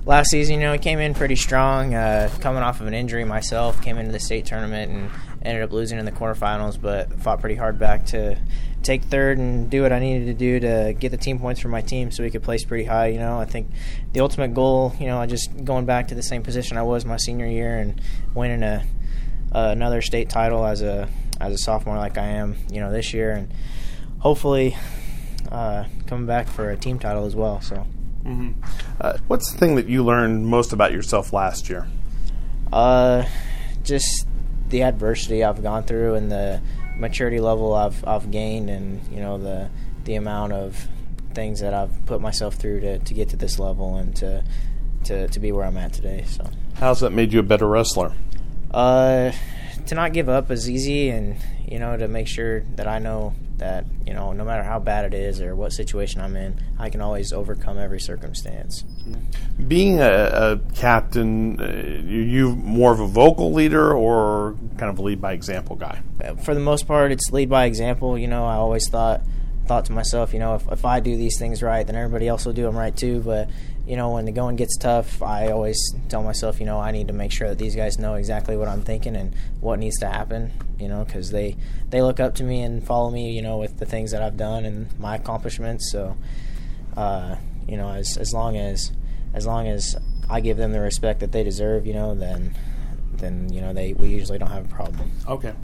last season, we came in pretty strong, coming off of an injury myself, came into the state tournament and ended up losing in the quarterfinals, but fought pretty hard back to take third and do what I needed to do to get the team points for my team so we could place pretty high. I think the ultimate goal, just going back to the same position I was my senior year and winning another state title as a sophomore like I am, this year, and hopefully coming back for a team title as well. So, what's the thing that you learned most about yourself last year? Just the adversity I've gone through and the maturity level I've gained, and the amount of things that I've put myself through to get to this level and to be where I'm at today. So, how's that made you a better wrestler? To not give up is easy, and to make sure that I know that no matter how bad it is or what situation I'm in, I can always overcome every circumstance. Being a captain, you more of a vocal leader or kind of a lead by example guy? For the most part, it's lead by example. I always thought to myself, if I do these things right, then everybody else will do them right too. But when the going gets tough, I always tell myself, I need to make sure that these guys know exactly what I'm thinking and what needs to happen, because they look up to me and follow me, with the things that I've done and my accomplishments. So, as long as I give them the respect that they deserve, then we usually don't have a problem. Okay.